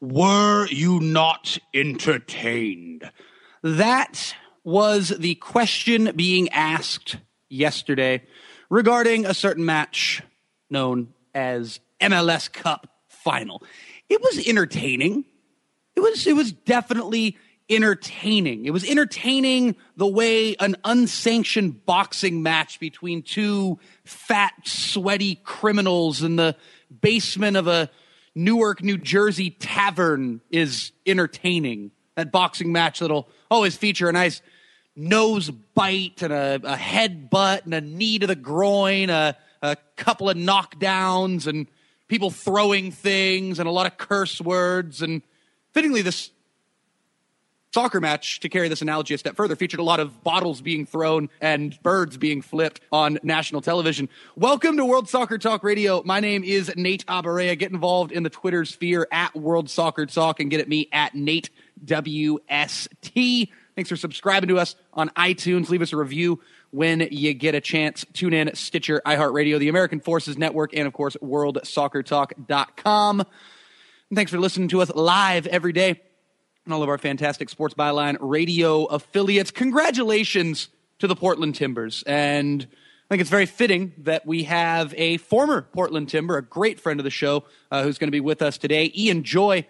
Were you not entertained? That was the question being asked yesterday regarding a certain match known as MLS Cup Final. It was entertaining. It was definitely entertaining. It was entertaining the way an unsanctioned boxing match between two fat, sweaty criminals in the basement of a Newark, New Jersey tavern is entertaining. That boxing match that'll always feature a nice nose bite and a head butt and a knee to the groin, a couple of knockdowns and people throwing things and a lot of curse words. And fittingly, this soccer match, to carry this analogy a step further, featured a lot of bottles being thrown and birds being flipped on national television. Welcome to World Soccer Talk Radio. My name is Nate Abaurrea. Get involved in the Twitter sphere at World Soccer Talk and get at me at Nate WST. Thanks for subscribing to us on iTunes. Leave us a review when you get a chance. Tune in, Stitcher, iHeartRadio, the American Forces Network, and of course, WorldSoccerTalk.com. And thanks for listening to us live every day and all of our fantastic Sports Byline radio affiliates. Congratulations to the Portland Timbers. And I think it's very fitting that we have a former Portland Timber, a great friend of the show, who's going to be with us today, Ian Joy.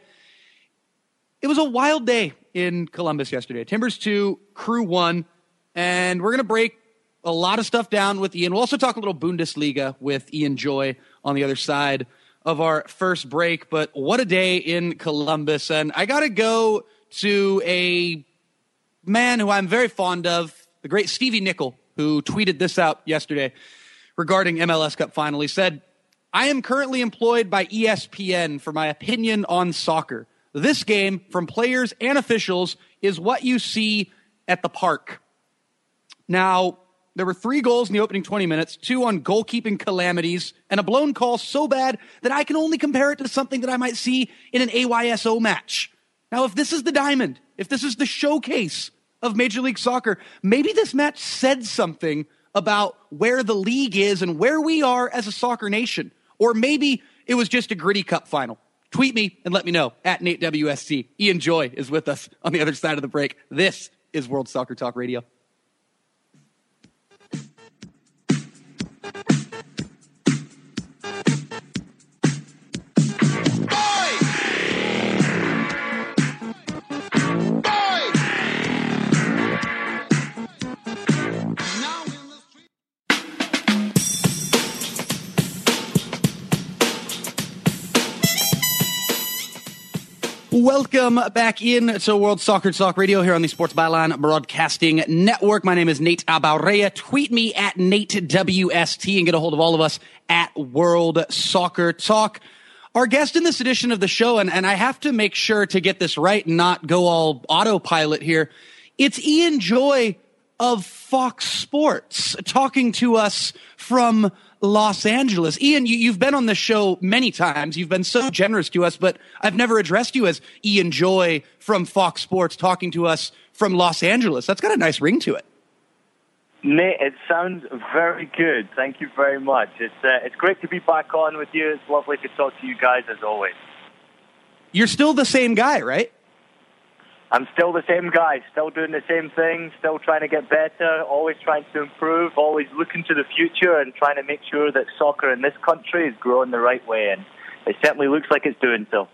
It was a wild day in Columbus yesterday. Timbers 2, Crew 1, and we're going to break a lot of stuff down with Ian. We'll also talk a little Bundesliga with Ian Joy on the other side of our first break, but what a day in Columbus. And I got to go to a man who I'm very fond of, the great Stevie Nickel, who tweeted this out yesterday regarding MLS Cup Final. He said, "I am currently employed by ESPN for my opinion on soccer. This game, from players and officials, is what you see at the park." Now, there were 3 goals in the opening 20 minutes, 2 on goalkeeping calamities, and a blown call so bad that I can only compare it to something that I might see in an AYSO match. Now, if this is the diamond, if this is the showcase of Major League Soccer, maybe this match said something about where the league is and where we are as a soccer nation. Or maybe it was just a gritty cup final. Tweet me and let me know at Nate WSC. Ian Joy is with us on the other side of the break. This is World Soccer Talk Radio. Welcome back in to World Soccer Talk Radio here on the Sports Byline Broadcasting Network. My name is Nate Abaurrea. Tweet me at Nate WST and get a hold of all of us at World Soccer Talk. Our guest in this edition of the show, and I have to make sure to get this right and not go all autopilot here, it's Ian Joy of Fox Sports talking to us from Los Angeles. Ian, you've been on the show many times. You've been so generous to us, but I've never addressed you as Ian Joy from Fox Sports talking to us from Los Angeles. That's got a nice ring to it. Nate, it sounds very good. Thank you very much. It's great to be back on with you. It's lovely to talk to you guys as always. You're still the same guy, right? I'm still the same guy, still doing the same thing, still trying to get better, always trying to improve, always looking to the future and trying to make sure that soccer in this country is growing the right way, and it certainly looks like it's doing so.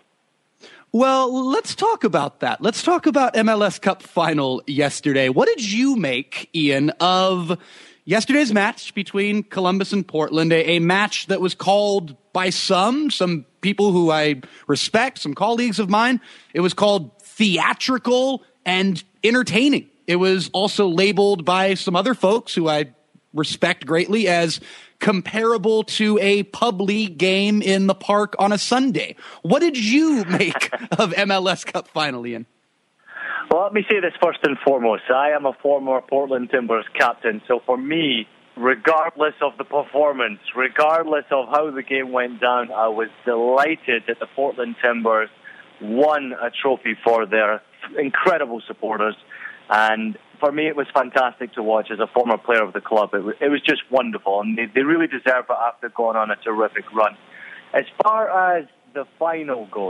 Well, let's talk about that. Let's talk about MLS Cup Final yesterday. What did you make, Ian, of yesterday's match between Columbus and Portland, a match that was called by some people who I respect, some colleagues of mine, it was called theatrical and entertaining. It was also labeled by some other folks who I respect greatly as comparable to a pub league game in the park on a Sunday. What did you make of MLS Cup Final, Ian? Well, let me say this first and foremost. I am a former Portland Timbers captain, so for me, regardless of the performance, regardless of how the game went down, I was delighted that the Portland Timbers won a trophy for their incredible supporters. And for me, it was fantastic to watch as a former player of the club. It was just wonderful, and they really deserve it after going on a terrific run. As far as the final goes,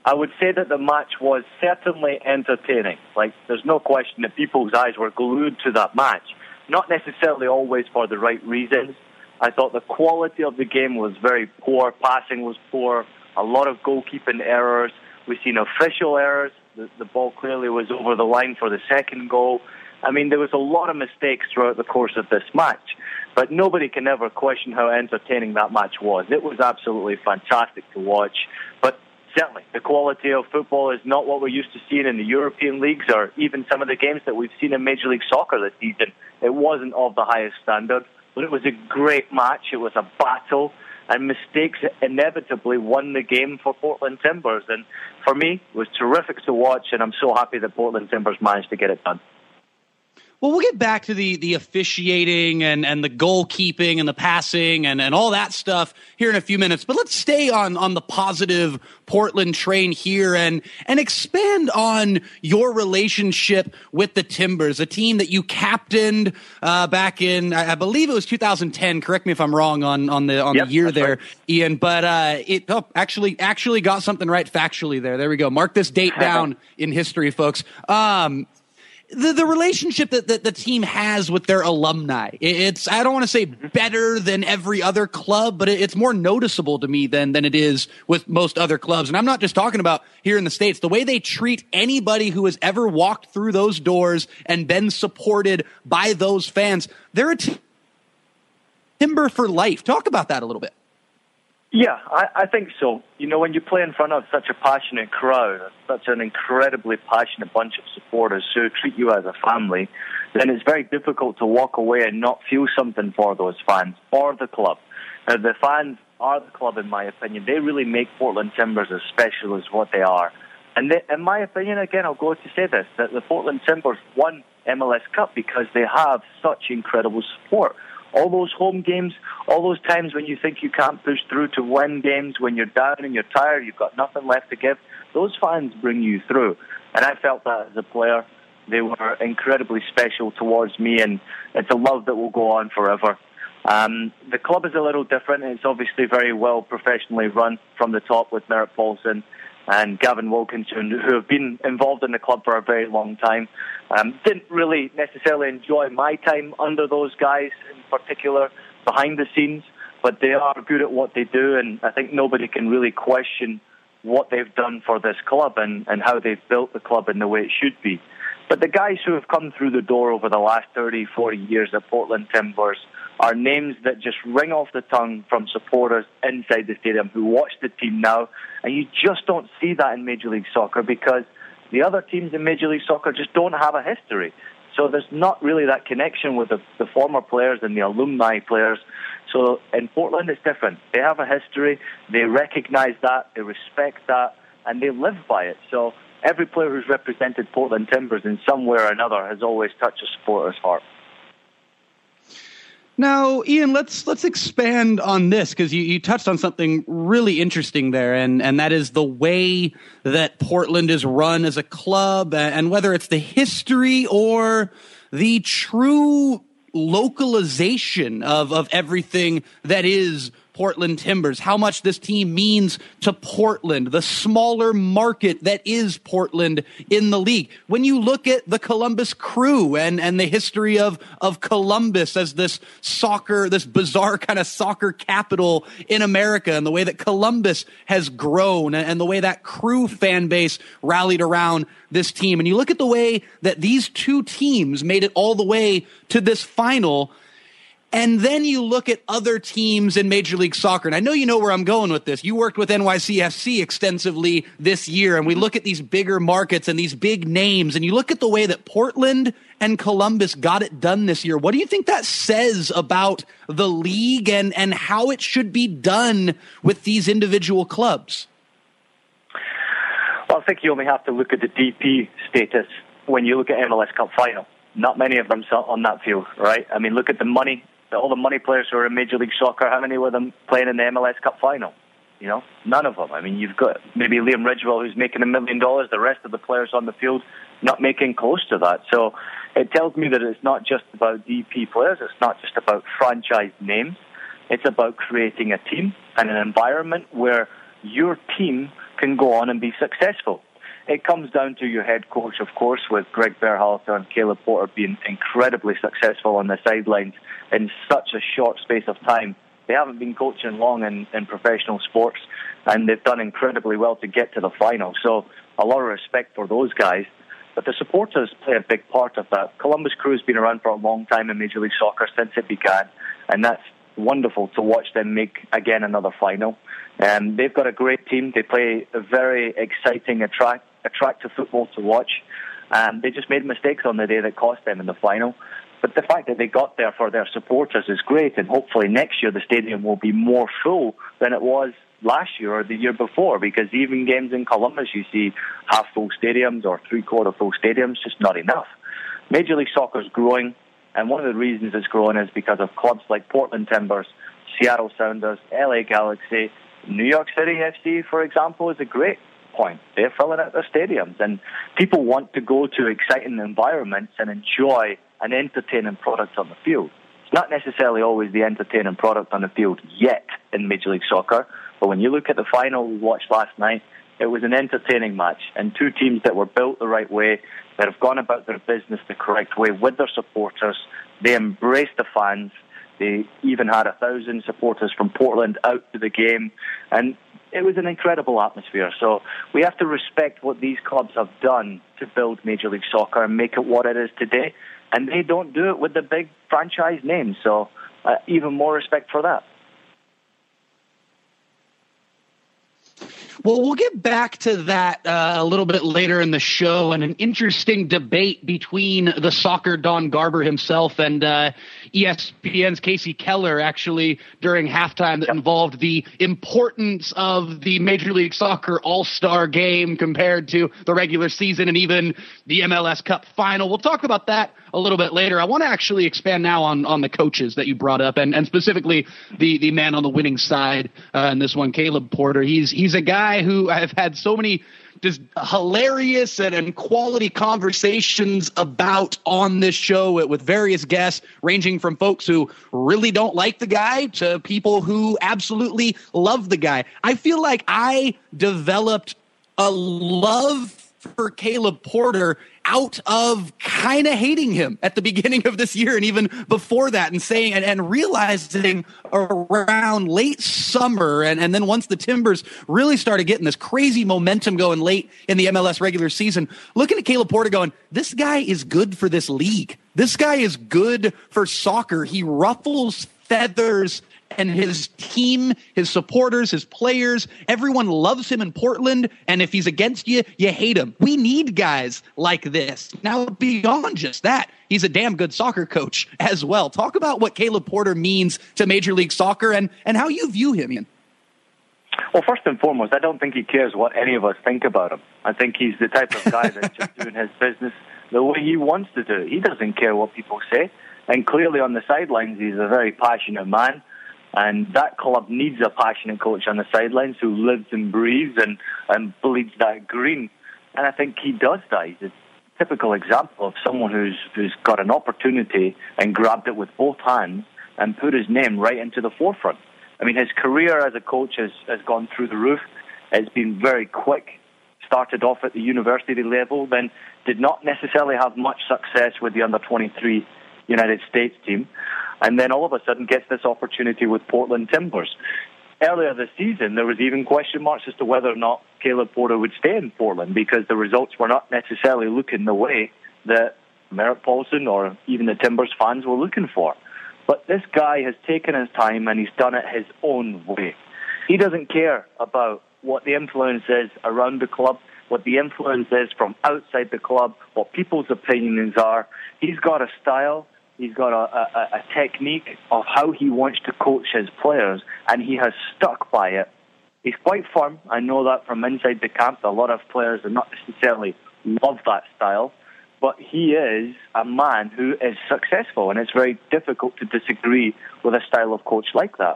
I would say that the match was certainly entertaining. Like, there's no question that people's eyes were glued to that match. Not necessarily always for the right reasons. I thought the quality of the game was very poor. Passing was poor. A lot of goalkeeping errors. We've seen official errors. The ball clearly was over the line for the second goal. I mean, there was a lot of mistakes throughout the course of this match. But nobody can ever question how entertaining that match was. It was absolutely fantastic to watch. But certainly, the quality of football is not what we're used to seeing in the European leagues or even some of the games that we've seen in Major League Soccer this season. It wasn't of the highest standard, but it was a great match. It was a battle, and mistakes inevitably won the game for Portland Timbers. And for me, it was terrific to watch, and I'm so happy that Portland Timbers managed to get it done. Well, we'll get back to the officiating and the goalkeeping and the passing and all that stuff here in a few minutes. But let's stay on the positive Portland train here and expand on your relationship with the Timbers, a team that you captained back in, I believe it was 2010. Correct me if I'm wrong on the year there, right, Ian. But it actually got something right factually there. There we go. Mark this date down in history, folks. The relationship that the team has with their alumni, it's, I don't want to say better than every other club, but it's more noticeable to me than it is with most other clubs. And I'm not just talking about here in the States. The way they treat anybody who has ever walked through those doors and been supported by those fans, they're a Timber for life. Talk about that a little bit. Yeah, I think so. You know, when you play in front of such a passionate crowd, such an incredibly passionate bunch of supporters who treat you as a family, then it's very difficult to walk away and not feel something for those fans or the club. The fans are the club, in my opinion. They really make Portland Timbers as special as what they are. And they, in my opinion, again, I'll go to say this, that the Portland Timbers won MLS Cup because they have such incredible support. All those home games, all those times when you think you can't push through to win games, when you're down and you're tired, you've got nothing left to give, those fans bring you through. And I felt that as a player. They were incredibly special towards me, and it's a love that will go on forever. The club is a little different. It's obviously very well professionally run from the top with Merritt Paulson and Gavin Wilkinson, who have been involved in the club for a very long time. Didn't really necessarily enjoy my time under those guys, in particular, behind the scenes, but they are good at what they do, and I think nobody can really question what they've done for this club and how they've built the club in the way it should be. But the guys who have come through the door over the last 30, 40 years at Portland Timbers are names that just ring off the tongue from supporters inside the stadium who watch the team now, and you just don't see that in Major League Soccer because the other teams in Major League Soccer just don't have a history. So there's not really that connection with the former players and the alumni players. So in Portland, it's different. They have a history, they recognize that, they respect that, and they live by it. So every player who's represented Portland Timbers in some way or another has always touched a supporter's heart. Now, Ian, let's expand on this because you touched on something really interesting there, and that is the way that Portland is run as a club, and whether it's the history or the true localization of everything that is Portland Timbers, how much this team means to Portland, the smaller market that is Portland in the league. When you look at the Columbus Crew and the history of Columbus as this bizarre kind of soccer capital in America, and the way that Columbus has grown and the way that Crew fan base rallied around this team, and you look at the way that these two teams made it all the way to this final, and then you look at other teams in Major League Soccer, and I know you know where I'm going with this. You worked with NYCFC extensively this year, and we look at these bigger markets and these big names, and you look at the way that Portland and Columbus got it done this year. What do you think that says about the league and how it should be done with these individual clubs? Well, I think you only have to look at the DP status when you look at MLS Cup final. Not many of them on that field, right? I mean, look at the money. All the money players who are in Major League Soccer, how many were them playing in the MLS Cup final? You know, none of them. I mean, you've got maybe Liam Ridgewell who's making $1 million. The rest of the players on the field not making close to that. So it tells me that it's not just about DP players. It's not just about franchise names. It's about creating a team and an environment where your team can go on and be successful. It comes down to your head coach, of course, with Greg Berhalter and Caleb Porter being incredibly successful on the sidelines in such a short space of time. They haven't been coaching long in professional sports, and they've done incredibly well to get to the final. So a lot of respect for those guys. But the supporters play a big part of that. Columbus Crew has been around for a long time in Major League Soccer since it began, and that's wonderful to watch them make, again, another final. They've got a great team. They play a very exciting, attractive football to watch. They just made mistakes on the day that cost them in the final. But the fact that they got there for their supporters is great, and hopefully next year the stadium will be more full than it was last year or the year before, because even games in Columbus, you see half-full stadiums or three-quarter full stadiums, just not enough. Major League Soccer is growing, and one of the reasons it's growing is because of clubs like Portland Timbers, Seattle Sounders, LA Galaxy, New York City FC, for example, is a great point. They're filling out their stadiums, and people want to go to exciting environments and enjoy an entertaining product on the field. It's not necessarily always the entertaining product on the field yet in Major League Soccer, but when you look at the final we watched last night, it was an entertaining match, and two teams that were built the right way, that have gone about their business the correct way with their supporters. They embraced the fans. They even had 1,000 supporters from Portland out to the game, and it was an incredible atmosphere. So we have to respect what these clubs have done to build Major League Soccer and make it what it is today. And they don't do it with the big franchise names. So even more respect for that. Well, we'll get back to that a little bit later in the show, and an interesting debate between the soccer Don Garber himself and ESPN's Casey Keller, actually, during halftime, that involved the importance of the Major League Soccer All-Star game compared to the regular season and even the MLS Cup final. We'll talk about that a little bit later. I want to actually expand now on the coaches that you brought up, and specifically the man on the winning side in this one, Caleb Porter. He's a guy who I've had so many just hilarious and quality conversations about on this show with various guests, ranging from folks who really don't like the guy to people who absolutely love the guy. I feel like I developed a love for Caleb Porter out of kind of hating him at the beginning of this year and even before that, and saying and realizing around late summer and then once the Timbers really started getting this crazy momentum going late in the MLS regular season, looking at Caleb Porter going, this guy is good for this league. This guy is good for soccer. He ruffles feathers, and his team, his supporters, his players, everyone loves him in Portland. And if he's against you, you hate him. We need guys like this. Now, beyond just that, he's a damn good soccer coach as well. Talk about what Caleb Porter means to Major League Soccer and how you view him, Ian. Well, first and foremost, I don't think he cares what any of us think about him. I think he's the type of guy that's just doing his business the way he wants to do it. He doesn't care what people say. And clearly on the sidelines, he's a very passionate man. And that club needs a passionate coach on the sidelines who lives and breathes and bleeds that green. And I think he does that. He's a typical example of someone who's got an opportunity and grabbed it with both hands and put his name right into the forefront. I mean, his career as a coach has gone through the roof. It's been very quick. Started off at the university level, then did not necessarily have much success with the under-23 United States team. And then all of a sudden gets this opportunity with Portland Timbers. Earlier this season, there was even question marks as to whether or not Caleb Porter would stay in Portland because the results were not necessarily looking the way that Merritt Paulson or even the Timbers fans were looking for. But this guy has taken his time and he's done it his own way. He doesn't care about what the influence is around the club, what the influence is from outside the club, what people's opinions are. He's got a style. He's got a technique of how he wants to coach his players, and he has stuck by it. He's quite firm. I know that from inside the camp. A lot of players do not necessarily love that style, but he is a man who is successful, and it's very difficult to disagree with a style of coach like that.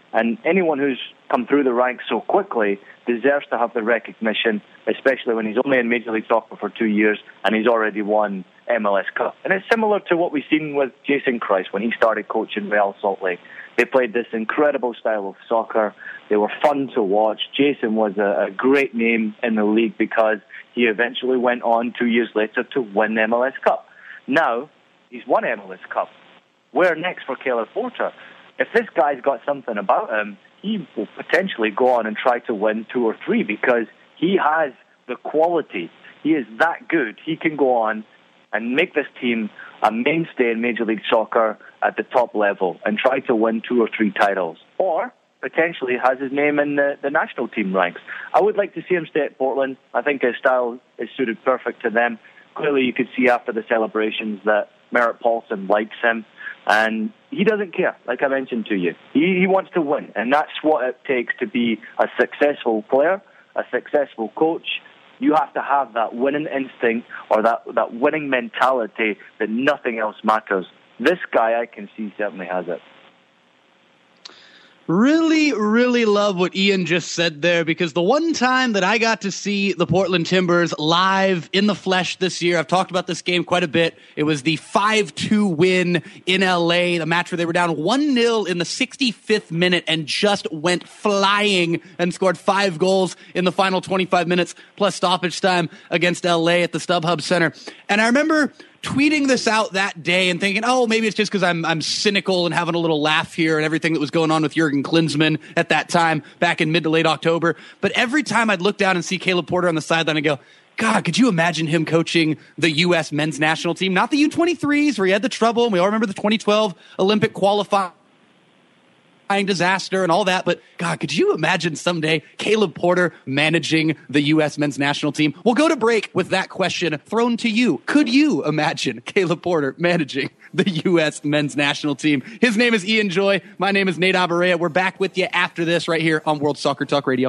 And anyone who's come through the ranks so quickly deserves to have the recognition, especially when he's only in Major League Soccer for 2 years and he's already won MLS Cup. And it's similar to what we've seen with Jason Kreis when he started coaching Real Salt Lake. They played this incredible style of soccer. They were fun to watch. Jason was a great name in the league because he eventually went on 2 years later to win the MLS Cup. Now, he's won MLS Cup. Where next for Caleb Porter? If this guy's got something about him, he will potentially go on and try to win 2 or 3 because he has the quality. He is that good. He can go on and make this team a mainstay in Major League Soccer at the top level and try to win 2 or 3 titles. Or potentially has his name in the national team ranks. I would like to see him stay at Portland. I think his style is suited perfect to them. Clearly you could see after the celebrations that Merritt Paulson likes him. And he doesn't care, like I mentioned to you. He wants to win, and that's what it takes to be a successful player, a successful coach. You have to have that winning instinct or that winning mentality that nothing else matters. This guy, I can see, certainly has it. Really, really love what Ian just said there, because the one time that I got to see the Portland Timbers live in the flesh this year, I've talked about this game quite a bit. It was the 5-2 win in LA, the match where they were down 1-0 in the 65th minute and just went flying and scored 5 goals in the final 25 minutes plus stoppage time against LA at the StubHub Center. And I remember tweeting this out that day and thinking, oh, maybe it's just because I'm cynical and having a little laugh here and everything that was going on with Jurgen Klinsmann at that time back in mid to late October. But every time I'd look down and see Caleb Porter on the sideline and go, God, could you imagine him coaching the U.S. men's national team? Not the U23s where he had the trouble. And we all remember the 2012 Olympic qualifying disaster and all that, but God, could you imagine someday Caleb Porter managing the U.S. men's national team? We'll go to break with that question thrown to you. Could you imagine Caleb Porter managing the U.S. men's national team? His name is Ian Joy. My name is Nate Abaurrea. We're back with you after this right here on World Soccer Talk Radio.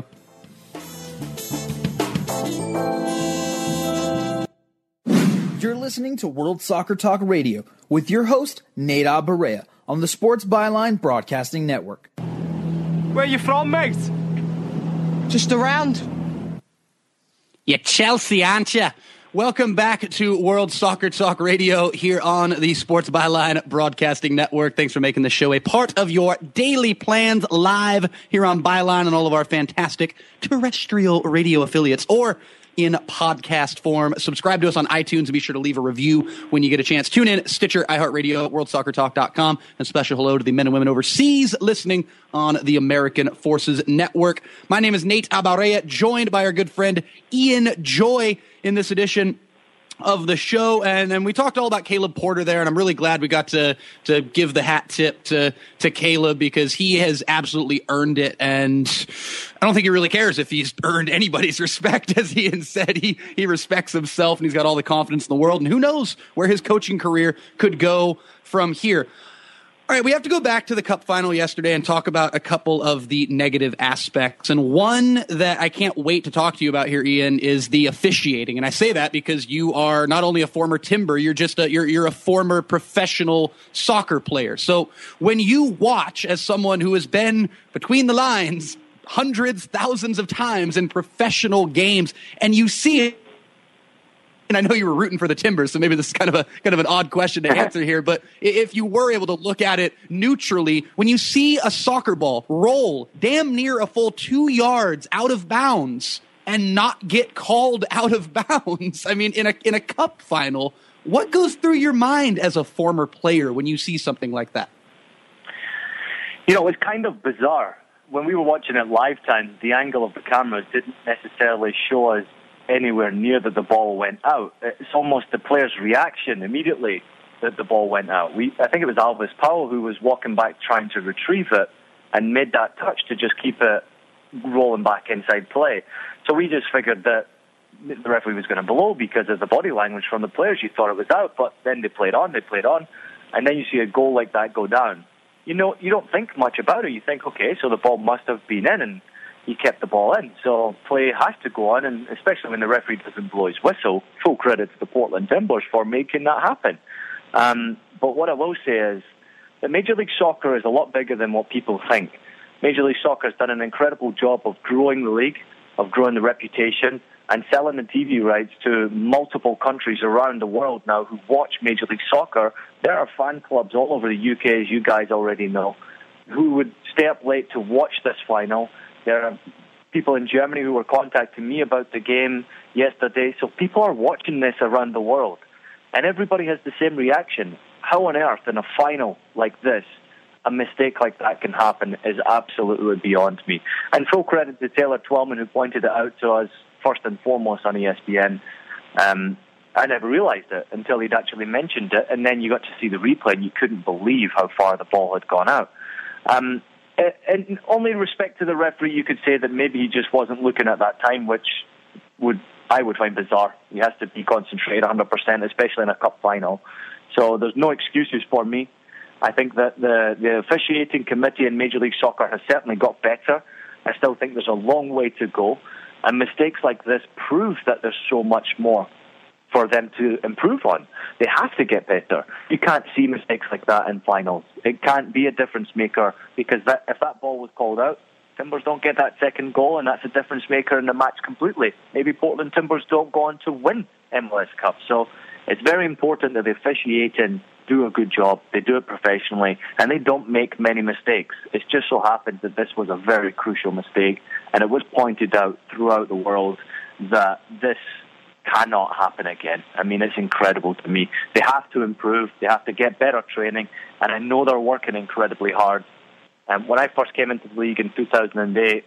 You're listening to World Soccer Talk Radio with your host, Nate Abaurrea, on the Sports Byline Broadcasting Network. Where you from, mate? Just around. You Chelsea, aren't you? Welcome back to World Soccer Talk Radio here on the Sports Byline Broadcasting Network. Thanks for making the show a part of your daily plans live here on Byline and all of our fantastic terrestrial radio affiliates, or in podcast form. Subscribe to us on iTunes and be sure to leave a review when you get a chance. Tune in, Stitcher, iHeartRadio, WorldSoccerTalk.com, and special hello to the men and women overseas listening on the American Forces Network. My name is Nate Abaurrea, joined by our good friend Ian Joy in this edition of the show, and we talked all about Caleb Porter there, and I'm really glad we got to give the hat tip to Caleb, because he has absolutely earned it, and I don't think he really cares if he's earned anybody's respect. As Ian said, he respects himself, and he's got all the confidence in the world, and who knows where his coaching career could go from here. All right, we have to go back to the Cup final yesterday and talk about a couple of the negative aspects. And one that I can't wait to talk to you about here, Ian, is the officiating. And I say that because you are not only a former Timber, you're a former professional soccer player. So when you watch, as someone who has been between the lines hundreds, thousands of times in professional games, and you see it, and I know you were rooting for the Timbers, so maybe this is kind of an odd question to answer here, but if you were able to look at it neutrally, when you see a soccer ball roll damn near a full 2 yards out of bounds and not get called out of bounds, I mean, in a cup final, what goes through your mind as a former player when you see something like that? You know, it's kind of bizarre. When we were watching it live time, the angle of the cameras didn't necessarily show us anywhere near that the ball went out. It's almost the player's reaction immediately that the ball went out. I think it was Alves Powell who was walking back trying to retrieve it and made that touch to just keep it rolling back inside play. So we just figured that the referee was going to blow because of the body language from the players. You thought it was out, but then they played on, and then you see a goal like that go down. You know, you don't think much about it. You think, okay, so the ball must have been in, and he kept the ball in. So play has to go on, and especially when the referee doesn't blow his whistle, full credit to the Portland Timbers for making that happen. But what I will say is that Major League Soccer is a lot bigger than what people think. Major League Soccer has done an incredible job of growing the league, of growing the reputation, and selling the TV rights to multiple countries around the world now who watch Major League Soccer. There are fan clubs all over the UK, as you guys already know, who would stay up late to watch this final. There are people in Germany who were contacting me about the game yesterday. So people are watching this around the world. And everybody has the same reaction. How on earth in a final like this, a mistake like that can happen is absolutely beyond me. And full credit to Taylor Twellman, who pointed it out to us first and foremost on ESPN. I never realised it until he'd actually mentioned it, and then you got to see the replay and you couldn't believe how far the ball had gone out. And only in respect to the referee, you could say that maybe he just wasn't looking at that time, which I would find bizarre. He has to be concentrated 100%, especially in a cup final. So there's no excuses for me. I think that the officiating committee in Major League Soccer has certainly got better. I still think there's a long way to go. And mistakes like this prove that there's so much more for them to improve on. They have to get better. You can't see mistakes like that in finals. It can't be a difference maker, because if that ball was called out, Timbers don't get that second goal, and that's a difference maker in the match completely. Maybe Portland Timbers don't go on to win MLS Cup. So it's very important that the officiating do a good job, they do it professionally, and they don't make many mistakes. It just so happens that this was a very crucial mistake, and it was pointed out throughout the world that this cannot happen again. I mean, it's incredible to me. They have to improve, they have to get better training, and I know they're working incredibly hard. When I first came into the league in 2008,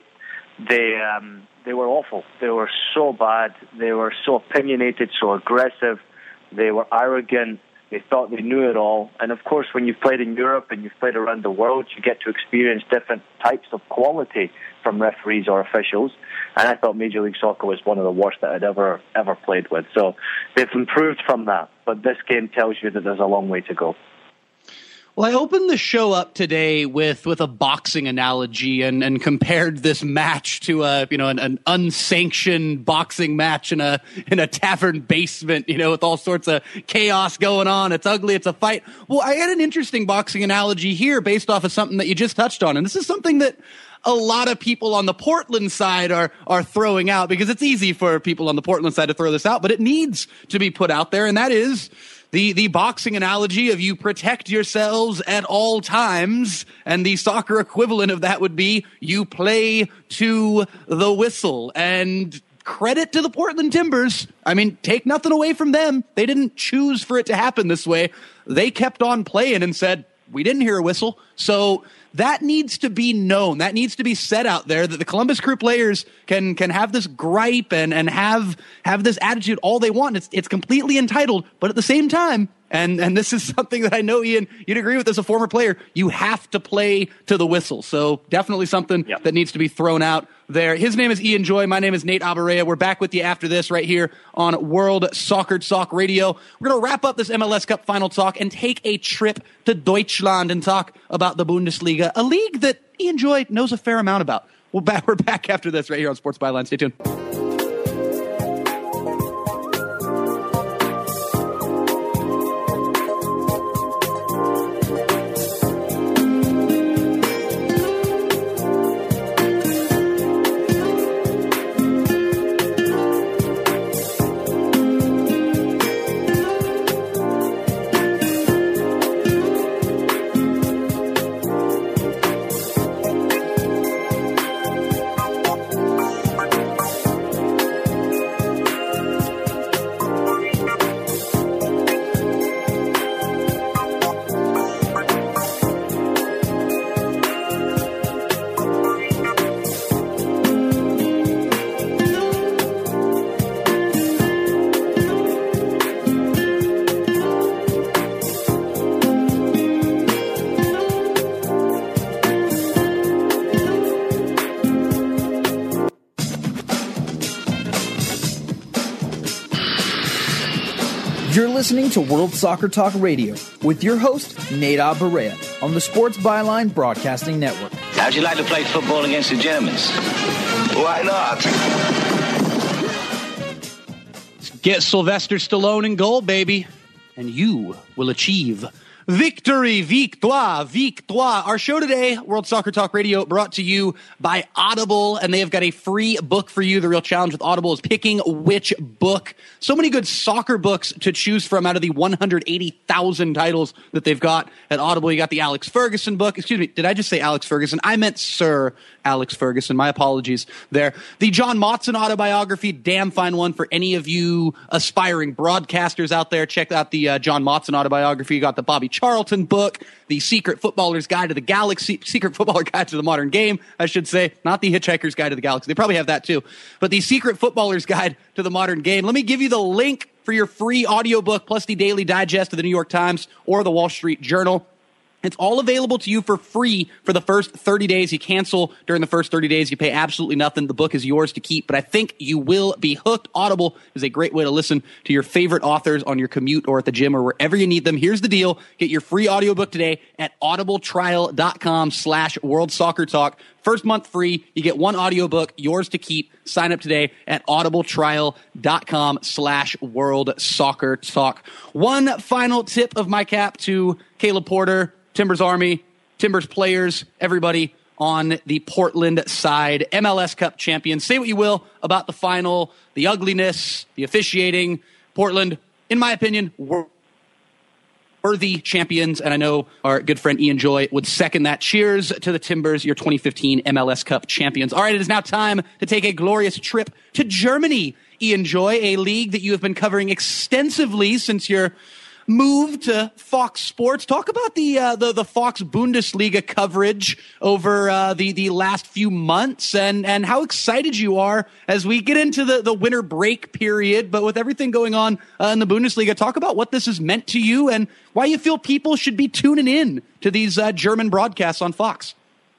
they were awful. They were so bad, they were so opinionated, so aggressive, they were arrogant. They thought they knew it all. And of course, when you've played in Europe and you've played around the world, you get to experience different types of quality from referees or officials. And I thought Major League Soccer was one of the worst that I'd ever played with. So they've improved from that. But this game tells you that there's a long way to go. Well, I opened the show up today with a boxing analogy and compared this match to an unsanctioned boxing match in a tavern basement, with all sorts of chaos going on. It's ugly. It's a fight. Well, I had an interesting boxing analogy here based off of something that you just touched on. And this is something that a lot of people on the Portland side are throwing out, because it's easy for people on the Portland side to throw this out, but it needs to be put out there. And that is the boxing analogy of you protect yourselves at all times, and the soccer equivalent of that would be you play to the whistle. And credit to the Portland Timbers. I mean, take nothing away from them. They didn't choose for it to happen this way. They kept on playing and said, we didn't hear a whistle. So that needs to be known. That needs to be said out there, that the Columbus Crew players can have this gripe and have this attitude all they want. It's completely entitled, but at the same time, and this is something that I know, Ian, you'd agree with as a former player, you have to play to the whistle. So definitely something that needs to be thrown out there. His name is Ian Joy. My name is Nate Abaurrea. We're back with you after this right here on World Soccer Talk Radio. We're going to wrap up this MLS Cup final talk and take a trip to Deutschland and talk about the Bundesliga, a league that Ian Joy knows a fair amount about. We're back after this right here on Sports Byline. Stay tuned. You're listening to World Soccer Talk Radio with your host, Nate Abaurrea, on the Sports Byline Broadcasting Network. How'd you like to play football against the Germans? Why not? Get Sylvester Stallone in goal, baby, and you will achieve Victory, victoire, victoire. Our show today, World Soccer Talk Radio, brought to you by Audible, and they have got a free book for you. The real challenge with Audible is picking which book. So many good soccer books to choose from out of the 180,000 titles that they've got at Audible. You got the Alex Ferguson book. Excuse me, did I just say Alex Ferguson? I meant Sir Alex Ferguson. My apologies there. The John Motson autobiography, damn fine one for any of you aspiring broadcasters out there. Check out the John Motson autobiography. You got the Bobby Charlton book, the Secret Footballer's Guide to the Galaxy, Secret Footballer Guide to the Modern Game, I should say, not the Hitchhiker's Guide to the Galaxy. They probably have that too, but the Secret Footballer's Guide to the Modern Game. Let me give you the link for your free audiobook plus the Daily Digest of the New York Times or the Wall Street Journal. It's all available to you for free for the first 30 days. You cancel during the first 30 days. You pay absolutely nothing. The book is yours to keep, but I think you will be hooked. Audible is a great way to listen to your favorite authors on your commute or at the gym or wherever you need them. Here's the deal. Get your free audiobook today at audibletrial.com/World Soccer Talk. First month free. You get one audiobook, yours to keep. Sign up today at audibletrial.com/World Soccer Talk. One final tip of my cap to Caleb Porter, Timbers Army, Timbers players, everybody on the Portland side. MLS Cup champions. Say what you will about the final, the ugliness, the officiating. Portland, in my opinion, worthy champions, and I know our good friend Ian Joy would second that. Cheers to the Timbers, your 2015 MLS Cup champions. All right, it is now time to take a glorious trip to Germany. Ian Joy, a league that you have been covering extensively since your move to Fox Sports. Talk about the Fox Bundesliga coverage over the last few months and how excited you are as we get into the winter break period. But with everything going on in the Bundesliga, talk about what this has meant to you and why you feel people should be tuning in to these German broadcasts on Fox.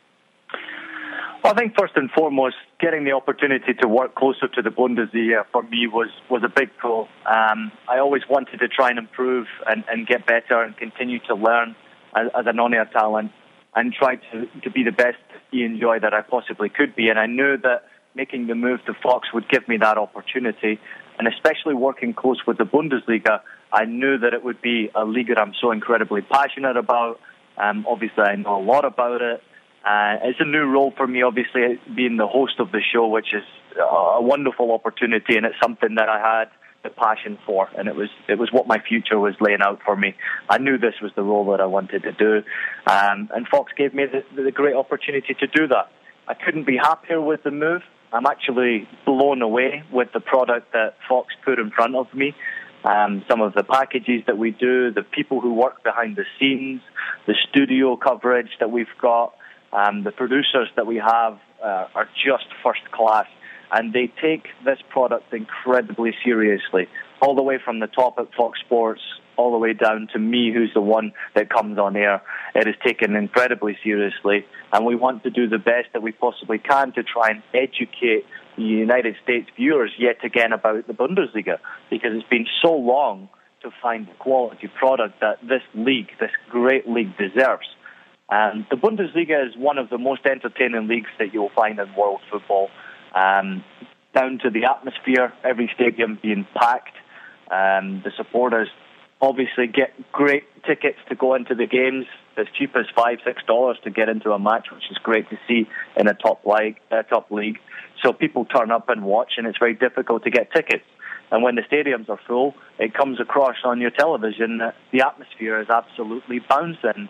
Well, I think first and foremost, getting the opportunity to work closer to the Bundesliga for me was a big pull. I always wanted to try and improve and get better and continue to learn as an on-air talent and try to be the best Ian Joy that I possibly could be. And I knew that making the move to Fox would give me that opportunity. And especially working close with the Bundesliga, I knew that it would be a league that I'm so incredibly passionate about. Obviously, I know a lot about it. It's a new role for me, obviously, being the host of the show, which is a wonderful opportunity, and it's something that I had the passion for, and it was what my future was laying out for me. I knew this was the role that I wanted to do, and Fox gave me the great opportunity to do that. I couldn't be happier with the move. I'm actually blown away with the product that Fox put in front of me. Some of the packages that we do, the people who work behind the scenes, the studio coverage that we've got, the producers that we have are just first class, and they take this product incredibly seriously, all the way from the top at Fox Sports, all the way down to me, who's the one that comes on air. It is taken incredibly seriously, and we want to do the best that we possibly can to try and educate the United States viewers yet again about the Bundesliga, because it's been so long to find the quality product that this league, this great league, deserves. The Bundesliga is one of the most entertaining leagues that you'll find in world football, down to the atmosphere, every stadium being packed. The supporters obviously get great tickets to go into the games, as cheap as $5-6 to get into a match, which is great to see in a top league. So people turn up and watch, and it's very difficult to get tickets. And when the stadiums are full, it comes across on your television that the atmosphere is absolutely bouncing.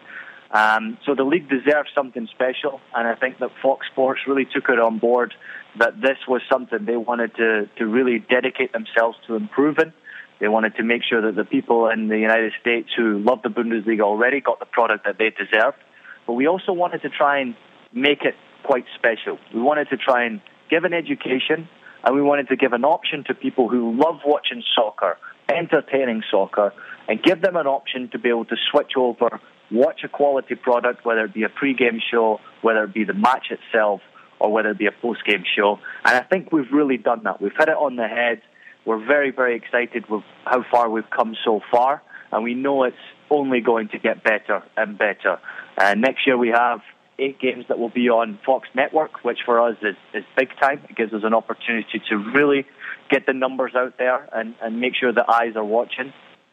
So the league deserves something special, and I think that Fox Sports really took it on board that this was something they wanted to really dedicate themselves to improving. They wanted to make sure that the people in the United States who love the Bundesliga already got the product that they deserved. But we also wanted to try and make it quite special. We wanted to try and give an education, and we wanted to give an option to people who love watching soccer, entertaining soccer, and give them an option to be able to switch over, watch a quality product, whether it be a pre-game show, whether it be the match itself, or whether it be a post-game show. And I think we've really done that. We've hit it on the head. We're very, very excited with how far we've come so far, and we know it's only going to get better and better. Next year we have 8 games that will be on Fox Network, which for us is big time. It gives us an opportunity to really get the numbers out there and make sure the eyes are watching.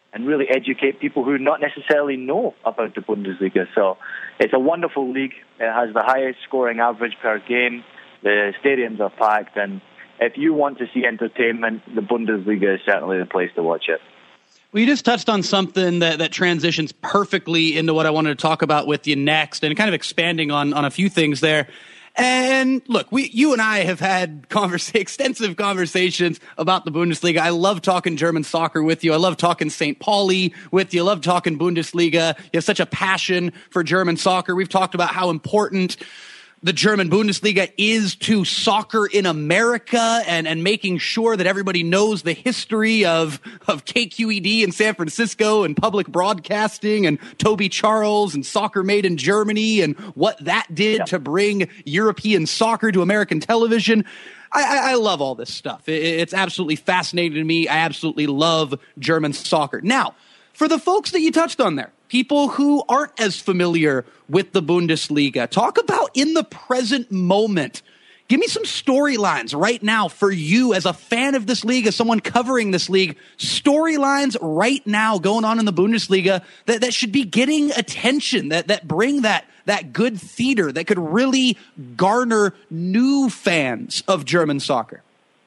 and really educate people who not necessarily know about the Bundesliga. So it's a wonderful league. It has the highest scoring average per game. The stadiums are packed, and if you want to see entertainment, the Bundesliga is certainly the place to watch it. Well, you just touched on something that transitions perfectly into what I wanted to talk about with you next, and kind of expanding on a few things there. And look, you and I have had extensive conversations about the Bundesliga. I love talking German soccer with you. I love talking St. Pauli with you. I love talking Bundesliga. You have such a passion for German soccer. We've talked about how important the German Bundesliga is to soccer in America, and making sure that everybody knows the history of KQED in San Francisco and public broadcasting and Toby Charles and Soccer Made in Germany and what that did to bring European soccer to American television. I love all this stuff. It's absolutely fascinating to me. I absolutely love German soccer. Now, for the folks that you touched on there, people who aren't as familiar with the Bundesliga, talk about in the present moment. Give me some storylines right now for you as a fan of this league, as someone covering this league, storylines right now going on in the Bundesliga that should be getting attention, that bring that good theater, that could really garner new fans of German soccer.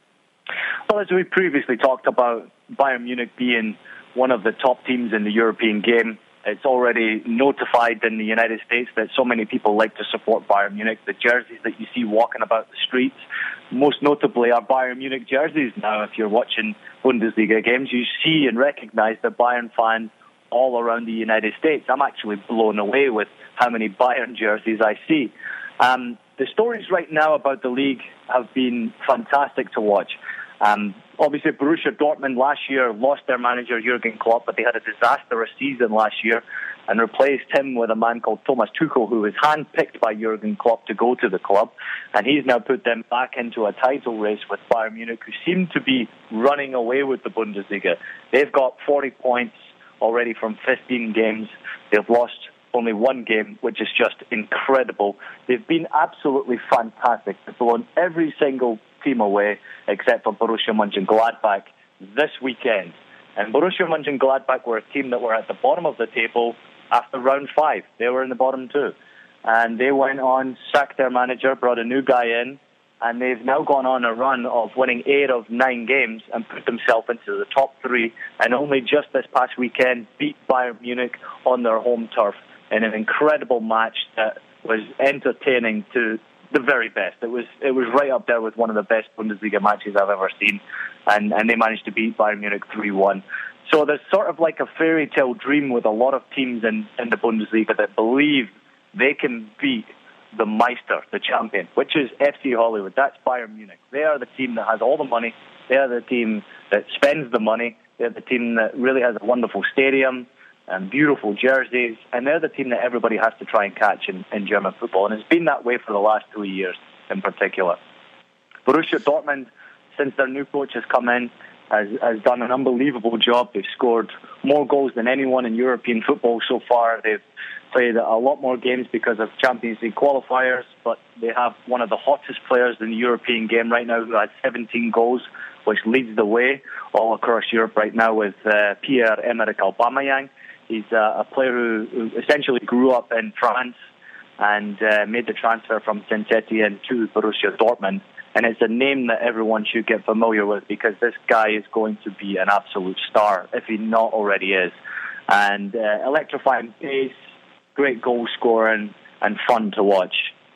Well, as we previously talked about, Bayern Munich being one of the top teams in the European game, it's already notified in the United States that so many people like to support Bayern Munich. The jerseys that you see walking about the streets, most notably, are Bayern Munich jerseys. Now, if you're watching Bundesliga games, you see and recognize the Bayern fans all around the United States. I'm actually blown away with how many Bayern jerseys I see. The stories right now about the league have been fantastic to watch. Obviously, Borussia Dortmund last year lost their manager, Jurgen Klopp, but they had a disastrous season last year and replaced him with a man called Thomas Tuchel, who was handpicked by Jurgen Klopp to go to the club. And he's now put them back into a title race with Bayern Munich, who seem to be running away with the Bundesliga. They've got 40 points already from 15 games. They've lost only one game, which is just incredible. They've been absolutely fantastic. They've blown every single team away except for Borussia Mönchengladbach this weekend. And Borussia Mönchengladbach were a team that were at the bottom of the table after round 5. They were in the bottom 2. And they went on, sacked their manager, brought a new guy in, and they've now gone on a run of winning 8 of 9 games and put themselves into the top 3, and only just this past weekend beat Bayern Munich on their home turf in an incredible match that was entertaining to the very best. It was right up there with one of the best Bundesliga matches I've ever seen, and they managed to beat Bayern Munich 3-1. So there's sort of like a fairy tale dream with a lot of teams in the Bundesliga that believe they can beat the Meister, the champion, which is FC Hollywood. That's Bayern Munich. They are the team that has all the money. They are the team that spends the money. They're the team that really has a wonderful stadium and beautiful jerseys, and they're the team that everybody has to try and catch in German football, and it's been that way for the last 2 years in particular. Borussia Dortmund, since their new coach has come in, has done an unbelievable job. They've scored more goals than anyone in European football so far. They've played a lot more games because of Champions League qualifiers, but they have one of the hottest players in the European game right now who has 17 goals, which leads the way all across Europe right now with Pierre-Emerick Aubameyang. He's a player who essentially grew up in France and made the transfer from Saint-Etienne to Borussia Dortmund. And it's a name that everyone should get familiar with because this guy is going to be an absolute star, if he not already is. And electrifying pace, great goal scoring, and fun to watch.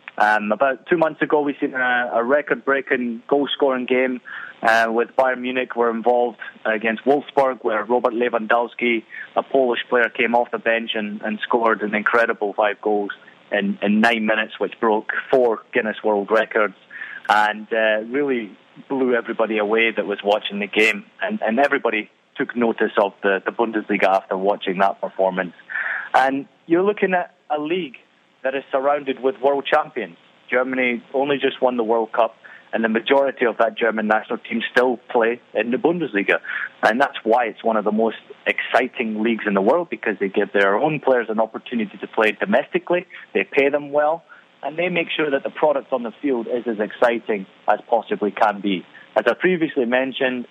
About 2 months ago, we seen a record-breaking goal-scoring game with Bayern Munich were involved against Wolfsburg, where Robert Lewandowski, a Polish player, came off the bench and scored an incredible 5 goals in 9 minutes, which broke 4 Guinness World Records and really blew everybody away that was watching the game. And everybody took notice of the Bundesliga after watching that performance. And you're looking at a league that is surrounded with world champions. Germany only just won the World Cup, and the majority of that German national team still play in the Bundesliga. And that's why it's one of the most exciting leagues in the world, because they give their own players an opportunity to play domestically, they pay them well, and they make sure that the product on the field is as exciting as possibly can be. As I previously mentioned,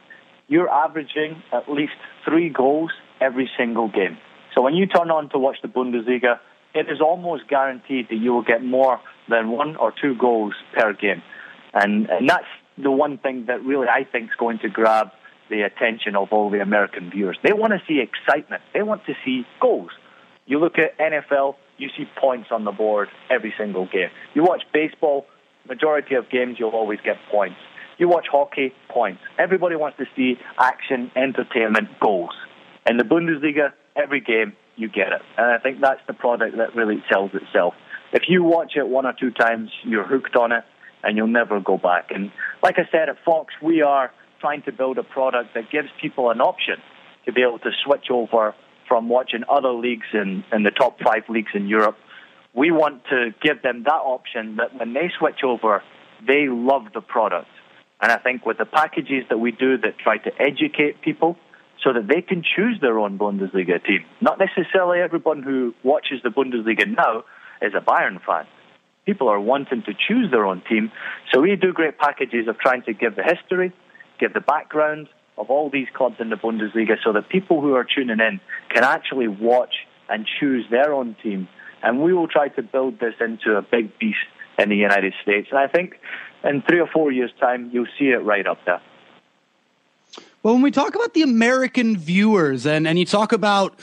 you're averaging at least 3 goals every single game. So when you turn on to watch the Bundesliga, it is almost guaranteed that you will get more than 1 or 2 goals per game. And that's the one thing that really I think is going to grab the attention of all the American viewers. They want to see excitement. They want to see goals. You look at NFL, you see points on the board every single game. You watch baseball, majority of games you'll always get points. You watch hockey, points. Everybody wants to see action, entertainment, goals. In the Bundesliga, every game you get it. And I think that's the product that really sells itself. If you watch it 1 or 2 times, you're hooked on it, and you'll never go back. And like I said, at Fox, we are trying to build a product that gives people an option to be able to switch over from watching other leagues in the top 5 leagues in Europe. We want to give them that option that when they switch over, they love the product. And I think with the packages that we do that try to educate people so that they can choose their own Bundesliga team. Not necessarily everyone who watches the Bundesliga now is a Bayern fan. People are wanting to choose their own team. So we do great packages of trying to give the history, give the background of all these clubs in the Bundesliga so that people who are tuning in can actually watch and choose their own team. And we will try to build this into a big beast in the United States. And I think in 3 or 4 years' time, you'll see it right up there. Well, when we talk about the American viewers and you talk about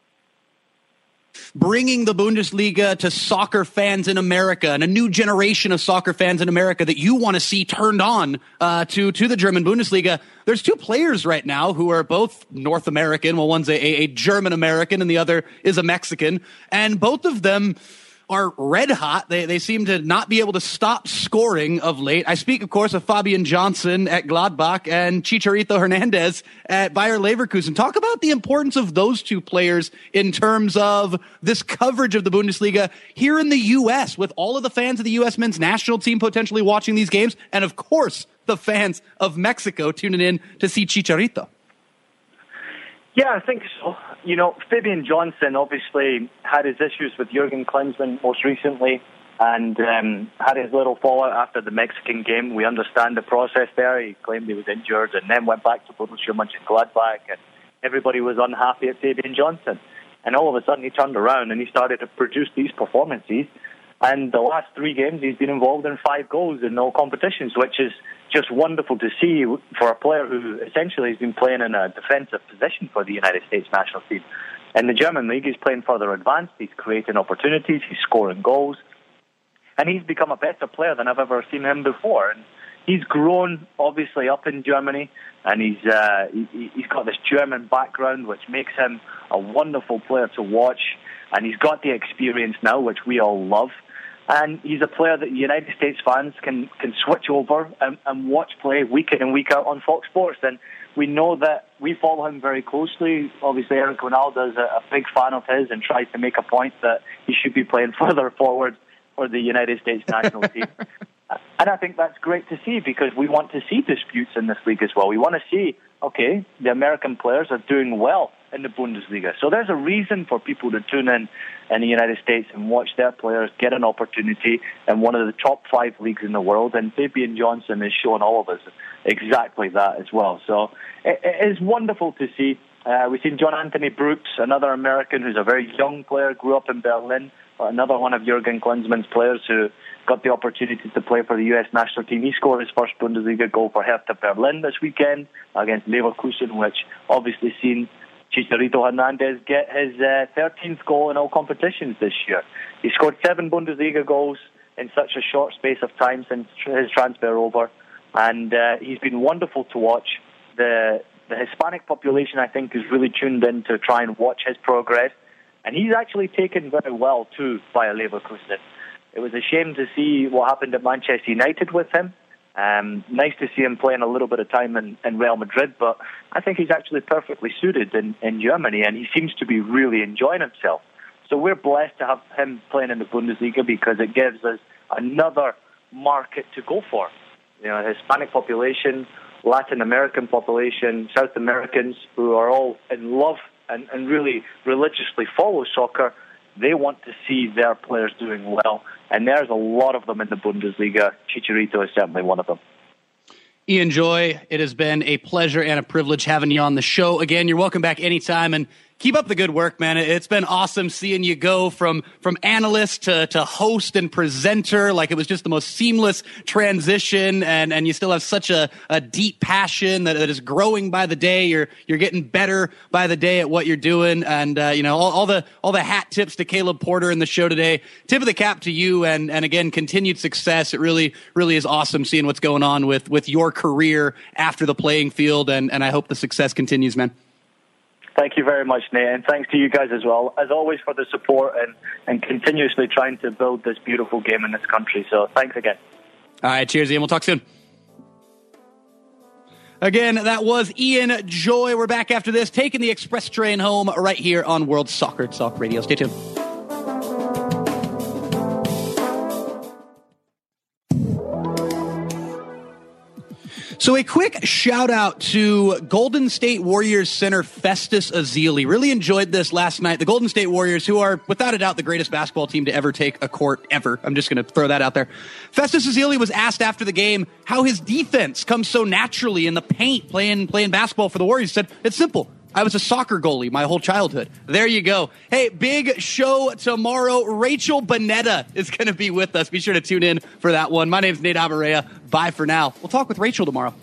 bringing the Bundesliga to soccer fans in America and a new generation of soccer fans in America that you want to see turned on to the German Bundesliga, there's 2 players right now who are both North American. Well, one's a German American and the other is a Mexican. And both of them are red hot. They seem to not be able to stop scoring of late. I speak, of course, of Fabian Johnson at Gladbach and Chicharito Hernandez at Bayer Leverkusen. Talk about the importance of those 2 players in terms of this coverage of the Bundesliga here in the U.S. with all of the fans of the U.S. men's national team potentially watching these games. And, of course, the fans of Mexico tuning in to see Chicharito. Yeah, I think so. You know, Fabian Johnson obviously had his issues with Jurgen Klinsmann most recently and had his little fallout after the Mexican game. We understand the process there. He claimed he was injured and then went back to Borussia Mönchengladbach, and everybody was unhappy at Fabian Johnson. And all of a sudden he turned around and he started to produce these performances. And the last 3 games he's been involved in 5 goals in all competitions, which is just wonderful to see for a player who essentially has been playing in a defensive position for the United States national team. In the German league, he's playing further advanced. He's creating opportunities. He's scoring goals. And he's become a better player than I've ever seen him before. And he's grown, obviously, up in Germany. And he's got this German background, which makes him a wonderful player to watch. And he's got the experience now, which we all love. And he's a player that United States fans can switch over and watch play week in and week out on Fox Sports. And we know that we follow him very closely. Obviously, Eric Ronaldo is a big fan of his and tries to make a point that he should be playing further forward for the United States national team. And I think that's great to see because we want to see disputes in this league as well. We want to see, okay, the American players are doing well in the Bundesliga. So there's a reason for people to tune in the United States and watch their players get an opportunity in one of the top 5 leagues in the world. And Fabian Johnson is showing all of us exactly that as well. So it is wonderful to see. We've seen John Anthony Brooks, another American who's a very young player, grew up in Berlin, another one of Jurgen Klinsmann's players who got the opportunity to play for the U.S. national team. He scored his first Bundesliga goal for Hertha Berlin this weekend against Leverkusen, which obviously seen Chicharito Hernandez get his 13th goal in all competitions this year. He scored 7 Bundesliga goals in such a short space of time since his transfer over, and he's been wonderful to watch. The Hispanic population, I think, is really tuned in to try and watch his progress, and he's actually taken very well to Bayer Leverkusen. It was a shame to see what happened at Manchester United with him. Nice to see him playing a little bit of time in Real Madrid, but I think he's actually perfectly suited in Germany, and he seems to be really enjoying himself. So we're blessed to have him playing in the Bundesliga because it gives us another market to go for. You know, Hispanic population, Latin American population, South Americans who are all in love and really religiously follow soccer. They want to see their players doing well, and there's a lot of them in the Bundesliga. Chicharito is certainly one of them. Ian Joy, it has been a pleasure and a privilege having you on the show again. You're welcome back anytime, and keep up the good work, man. It's been awesome seeing you go from analyst to host and presenter. Like, it was just the most seamless transition, and you still have such a deep passion that is growing by the day. You're getting better by the day at what you're doing, and all the hat tips to Caleb Porter in the show today. Tip of the cap to you, and again, continued success. It really is awesome seeing what's going on with your career after the playing field, and I hope the success continues, man. Thank you very much, Nate, and thanks to you guys as well, as always, for the support and continuously trying to build this beautiful game in this country. So thanks again. All right, cheers, Ian. We'll talk soon. Again, that was Ian Joy. We're back after this, taking the express train home right here on World Soccer Talk Radio. Stay tuned. So a quick shout out to Golden State Warriors center Festus Ezeli. Really enjoyed this last night. The Golden State Warriors, who are without a doubt the greatest basketball team to ever take a court ever. I'm just going to throw that out there. Festus Ezeli was asked after the game how his defense comes so naturally in the paint playing basketball for the Warriors. He said, it's simple. I was a soccer goalie my whole childhood. There you go. Hey, big show tomorrow. Rachel Bonnetta is going to be with us. Be sure to tune in for that one. My name's Nate Abaurrea. Bye for now. We'll talk with Rachel tomorrow.